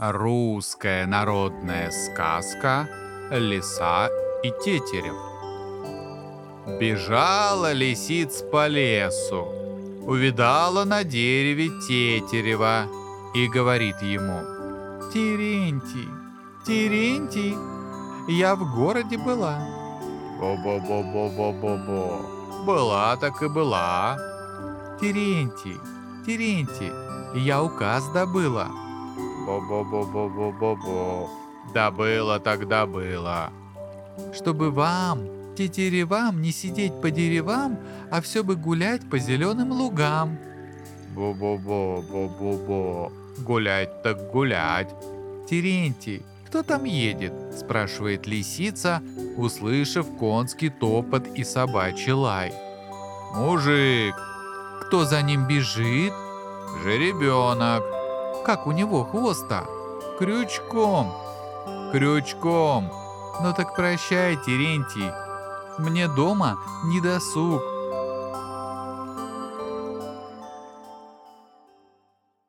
Русская народная сказка «Лиса и тетерев». Бежала лисица по лесу, увидала на дереве тетерева и говорит ему: «Терентий, Терентий, я в городе была». «Бо-бо-бо-бо-бо-бо-бо, была так и была». «Терентий, Терентий, я указ добыла». «Бо-бо-бо-бо-бо-бо-бо, добыла так добыла». «Чтобы вам, тетеревам, не сидеть по деревам, а все бы гулять по зеленым лугам». «Бо-бо-бо-бо-бо-бо, гулять так гулять». «Терентий, кто там едет?» – спрашивает лисица, услышав конский топот и собачий лай. «Мужик». «Кто за ним бежит?» «Жеребенок». «Как у него хвост-то?» «Крючком». «Крючком». «Ну так прощай, Терентий, мне дома не досуг,